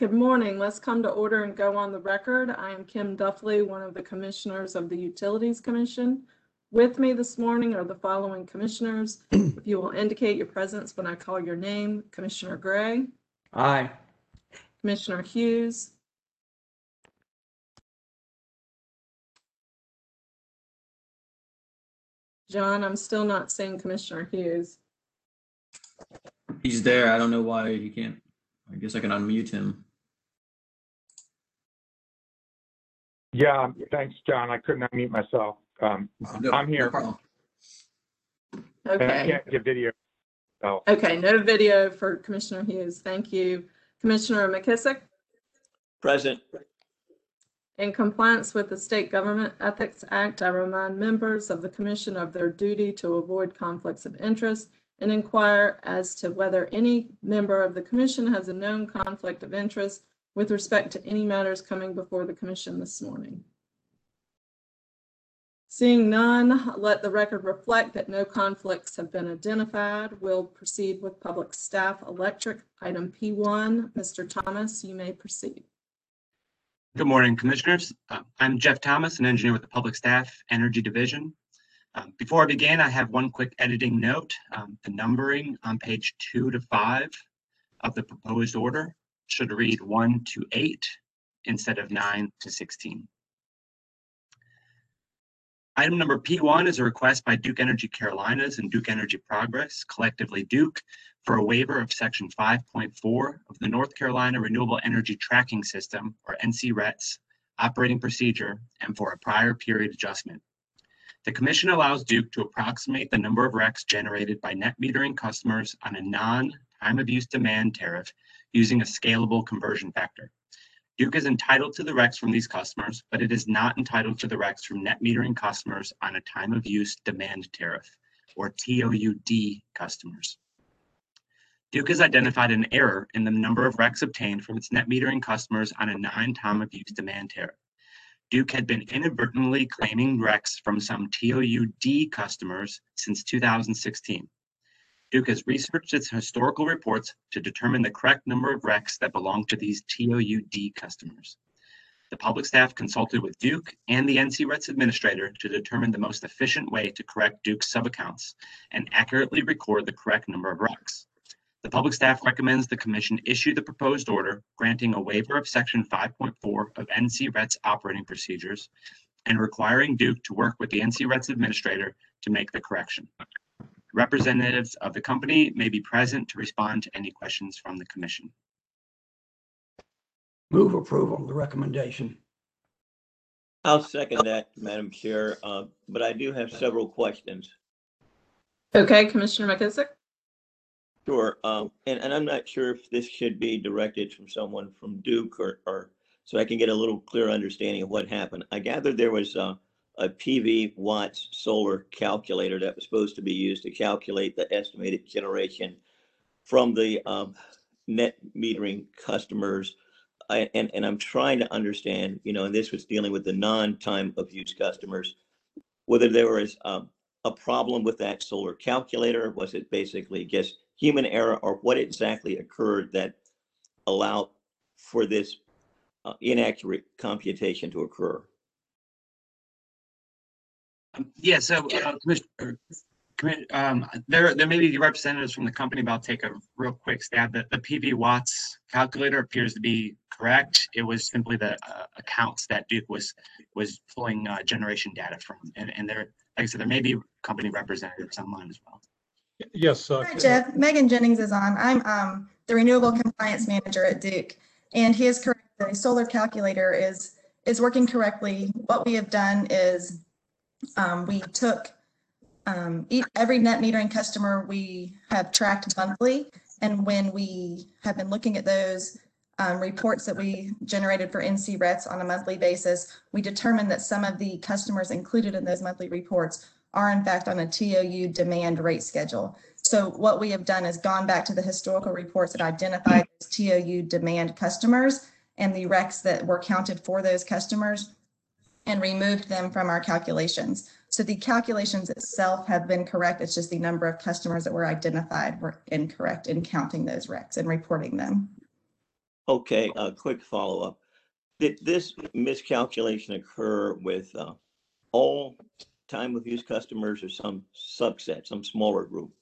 Good morning. Let's come to order and go on the record. I am Kim Duffley, one of the commissioners of the Utilities Commission. With me this morning are the following commissioners. If you will indicate your presence when I call your name: Commissioner Gray. Aye. Commissioner Hughes. John, I'm still not seeing Commissioner Hughes. He's there. I don't know why he can't. I guess I can unmute him. Yeah, thanks, John. I couldn't unmute myself. I'm here. No problem. Okay. And I can't get video. So. Okay, no video for Commissioner Hughes. Thank you. Commissioner McKissick? Present. In compliance with the State Government Ethics Act, I remind members of the Commission of their duty to avoid conflicts of interest and inquire as to whether any member of the Commission has a known conflict of interest with respect to any matters coming before the Commission this morning. Seeing none, let the record reflect that no conflicts have been identified. We'll proceed with Public Staff Electric, item P1. Mr. Thomas, you may proceed. Good morning, Commissioners. I'm Jeff Thomas, an engineer with the Public Staff Energy Division. Before I begin, I have one quick editing note. The numbering on page 2 to 5 of the proposed order should read 1 to 8 instead of 9 to 16. Item number P1 is a request by Duke Energy Carolinas and Duke Energy Progress, collectively Duke, for a waiver of Section 5.4 of the North Carolina Renewable Energy Tracking System, or NCRETS, operating procedure, and for a prior period adjustment. The Commission allows Duke to approximate the number of RECs generated by net metering customers on a non-time-of-use demand tariff using a scalable conversion factor. Duke is entitled to the RECs from these customers, but it is not entitled to the RECs from net metering customers on a time-of-use demand tariff, or TOUD customers. Duke has identified an error in the number of RECs obtained from its net metering customers on a non-time-of-use demand tariff. Duke had been inadvertently claiming RECs from some TOUD customers since 2016. Duke has researched its historical reports to determine the correct number of RECs that belong to these TOUD customers. The public staff consulted with Duke and the NCRETS administrator to determine the most efficient way to correct Duke's subaccounts and accurately record the correct number of RECs. The public staff recommends the Commission issue the proposed order granting a waiver of Section 5.4 of NCRETS operating procedures and requiring Duke to work with the NCRETS administrator to make the correction. Representatives of the company may be present to respond to any questions from the Commission. Move approval of the recommendation. I'll second that, Madam Chair, but I do have several questions. Okay, Commissioner McKissick. Sure, and I'm not sure if this should be directed from someone from Duke or so I can get a little clear understanding of what happened. I gathered there was a PV watts solar calculator that was supposed to be used to calculate the estimated generation from the net metering customers. And I'm trying to understand, and this was dealing with the non-time of use customers, whether there was a problem with that solar calculator. Was it basically just human error, or what exactly occurred that allowed for this inaccurate computation to occur? Yeah, so there may be representatives from the company, but I'll take a real quick stab. The PV watts calculator appears to be correct. It was simply the accounts that Duke was pulling generation data from, and there, like I said, there may be company representatives online as well. Yes. Hi, Jeff. Megan Jennings is on. I'm the Renewable Compliance Manager at Duke, and he is correct. The solar calculator is working correctly. What we have done is we took every net metering customer we have tracked monthly, and when we have been looking at those reports that we generated for NCRETS on a monthly basis, we determined that some of the customers included in those monthly reports are in fact on a TOU demand rate schedule. So what we have done is gone back to the historical reports that identified those TOU demand customers and the RECs that were counted for those customers and removed them from our calculations. So the calculations itself have been correct. It's just the number of customers that were identified were incorrect in counting those RECs and reporting them. Okay, a quick follow-up. Did this miscalculation occur with all time of use customers or some subset, some smaller group?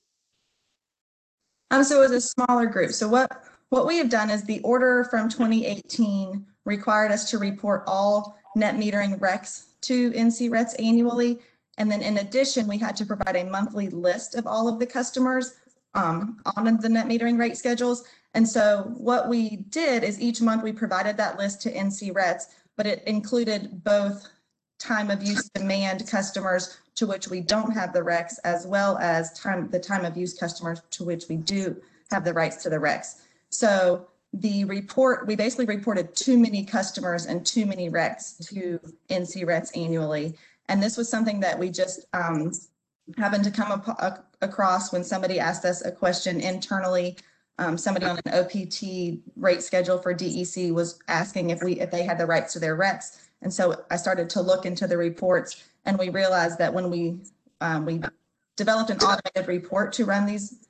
So it was a smaller group. So what we have done is the order from 2018 required us to report all net metering recs to NCRETS annually. And then in addition, we had to provide a monthly list of all of the customers on the net metering rate schedules. And so what we did is each month we provided that list to NCRETS, but it included both time of use demand customers to which we don't have the recs, as well as the time of use customers to which we do have the rights to the recs. So the report, we basically reported too many customers and too many recs to NCRETS annually. And this was something that we just happened to come across when somebody asked us a question internally. Somebody on an OPT rate schedule for DEC was asking if they had the rights to their recs. And so I started to look into the reports, and we realized that when we developed an automated report to run these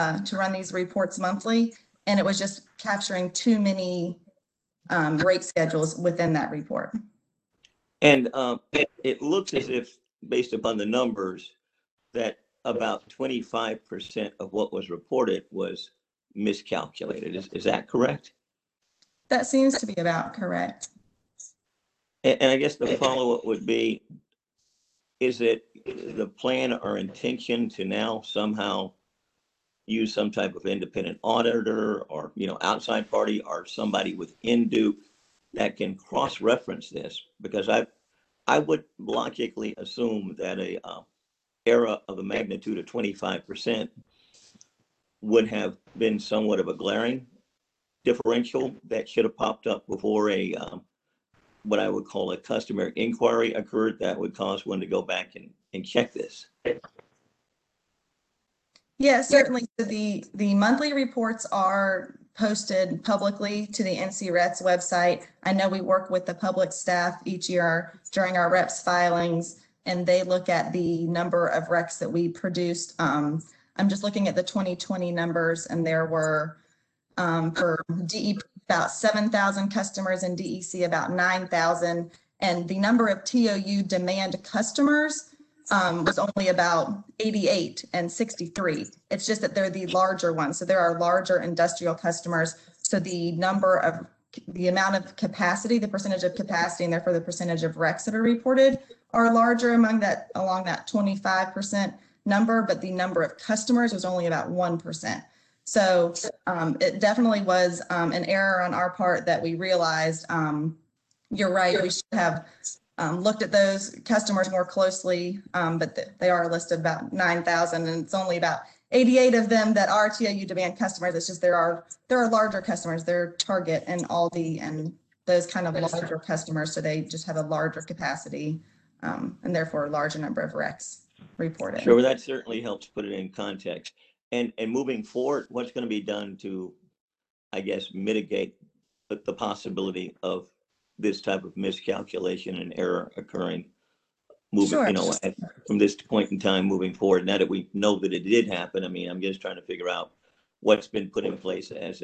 reports monthly, and it was just capturing too many rate schedules within that report. And it looks as if, based upon the numbers, that about 25% of what was reported was miscalculated. Is that correct? That seems to be about correct. And I guess the follow-up would be, is it the plan or intention to now somehow use some type of independent auditor or, outside party or somebody within Duke that can cross-reference this? Because I would logically assume that a error of a magnitude of 25% would have been somewhat of a glaring differential that should have popped up before a what I would call a customer inquiry occurred that would cause one to go back and check this. Yeah, certainly. The monthly reports are posted publicly to the NCRETS website. I know we work with the public staff each year during our reps filings, and they look at the number of recs that we produced. I'm just looking at the 2020 numbers, and there were for DEP about 7,000 customers, and DEC about 9,000. And the number of TOU demand customers was only about 88 and 63. It's just that they're the larger ones. So there are larger industrial customers. So the amount of capacity, the percentage of capacity, and therefore the percentage of recs that are reported are larger along that 25% number, but the number of customers was only about 1%. So it definitely was an error on our part that we realized. You're right, we should have looked at those customers more closely, but they are listed about 9,000, and it's only about 88 of them that are TOU demand customers. It's just there are larger customers. They're Target and Aldi and those kind of larger customers, so they just have a larger capacity and therefore a larger number of recs reported. Sure, that certainly helps put it in context. And moving forward, what's going to be done to, I guess, mitigate the possibility of this type of miscalculation and error occurring moving, Sure. From this point in time moving forward? Now that we know that it did happen, I mean, I'm just trying to figure out what's been put in place as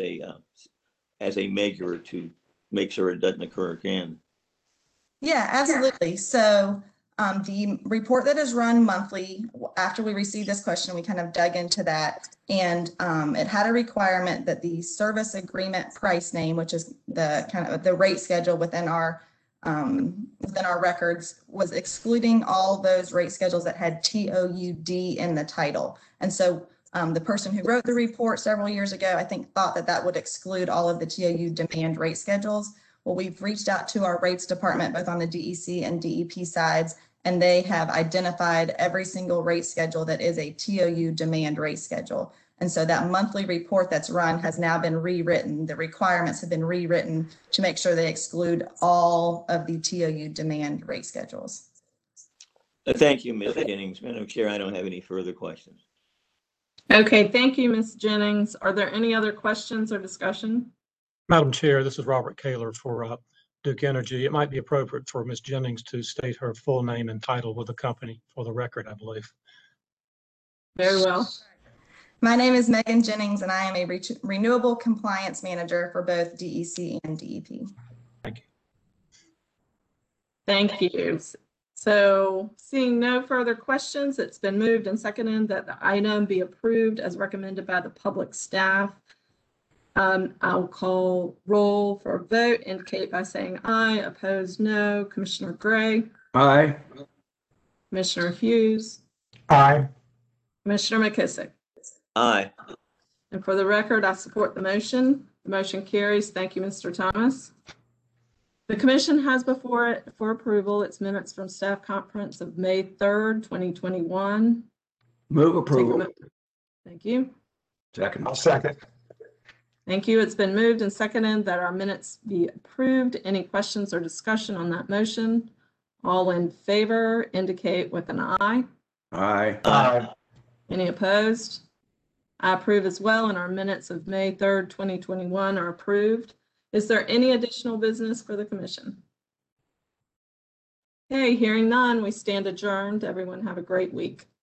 a measure to make sure it doesn't occur again. Yeah, absolutely. So the report that is run monthly, after we received this question, we kind of dug into that, and it had a requirement that the service agreement price name, which is the kind of the rate schedule within our records, was excluding all those rate schedules that had TOUD in the title. And so the person who wrote the report several years ago, I think, thought that would exclude all of the TOU demand rate schedules. Well, we've reached out to our rates department, both on the DEC and DEP sides, and they have identified every single rate schedule that is a TOU demand rate schedule. And so that monthly report that's run has now been rewritten. The requirements have been rewritten to make sure they exclude all of the TOU demand rate schedules. Thank you, Ms. Jennings. Madam Chair, I don't have any further questions. Okay, thank you, Ms. Jennings. Are there any other questions or discussion? Madam Chair, this is Robert Kaler for Duke Energy. It might be appropriate for Ms. Jennings to state her full name and title with the company for the record, I believe. Very well. My name is Megan Jennings, and I am a renewable compliance manager for both DEC and DEP. Thank you. So seeing no further questions, it's been moved and seconded that the item be approved as recommended by the public staff. I'll call roll for a vote, indicate by saying aye, opposed no. Commissioner Gray, Aye. Commissioner Hughes, Aye. Commissioner McKissick. Aye. And for the record, I support the motion. The motion carries. Thank you, Mr. Thomas. The commission has before it for approval its minutes from staff conference of May 3rd, 2021. Move approval. Thank you. Second. I'll second. Thank you. It's been moved and seconded that our minutes be approved. Any questions or discussion on that motion? All in favor indicate with an aye. Aye. Aye. Any opposed? I approve as well, and our minutes of May 3rd, 2021 are approved. Is there any additional business for the commission? Okay, hearing none, we stand adjourned. Everyone have a great week.